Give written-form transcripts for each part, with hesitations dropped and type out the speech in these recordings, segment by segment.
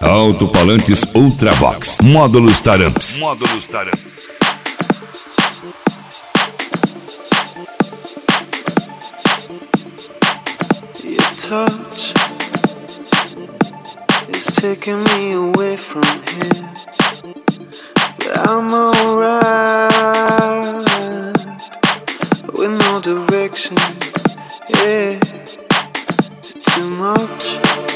Alto-falantes Ultravox. Módulos Taramps. Your touch is taking me away from here, but I'm alright with no direction. Yeah, too much.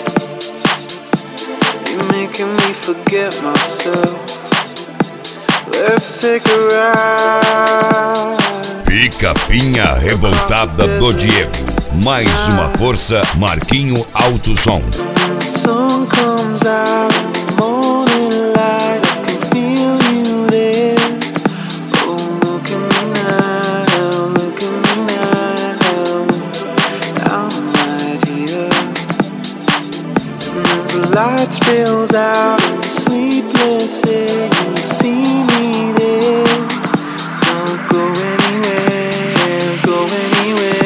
You're making me forget myself. Let's take a ride. Pica-pinha revoltada do Diego. Mais uma força, Marquinho Alto Som. When the sun comes out in the morning light, I can feel you there. Oh, look at me now, look at me now. I'm right here. And as the light spills out in the sleepless air, you see me there. Don't go anywhere, go anywhere.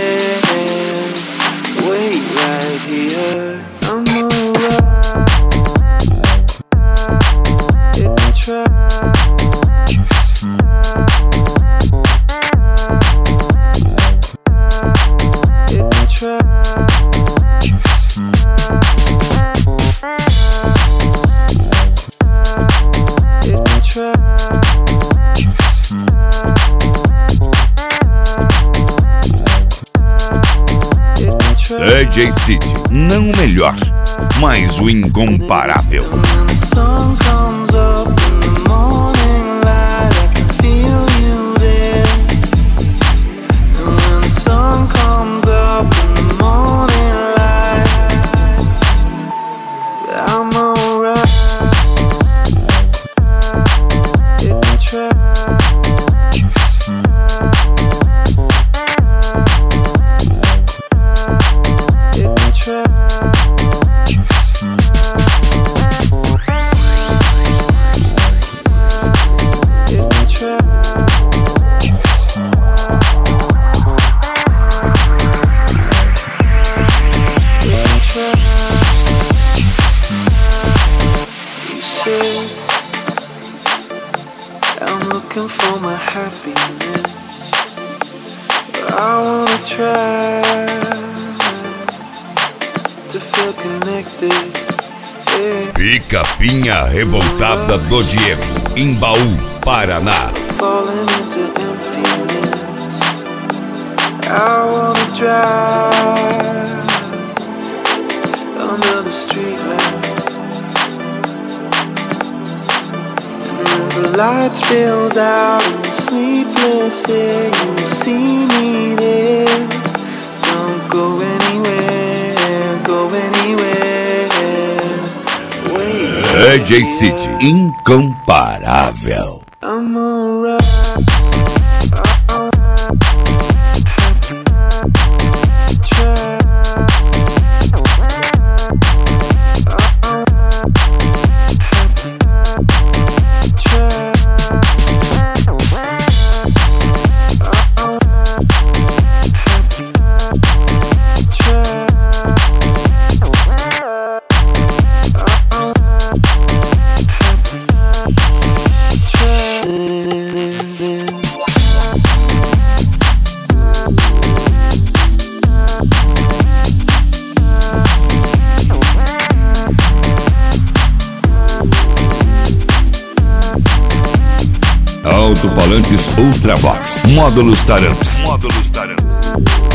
Wait right here. I'm alright. If you try. If you try. If you try. DJ City, não o melhor, mas o incomparável. When the sun comes up in the morning light, I can feel you there. And when the sun comes up in the morning light, I'm alright. If you try. I'm looking for my happiness, but I wanna try to feel connected. Yeah. Pica-pinha revoltada do Diego, em Baú, Paraná. Falling into emptiness, I wanna drive under the streetlight. As the light spills out in the sleepless air, you see me there. Don't go anywhere, go anywhere. Wait. DJ City, incomparável. I'm alright. Alto-falantes Ultravox. Módulos Taramps.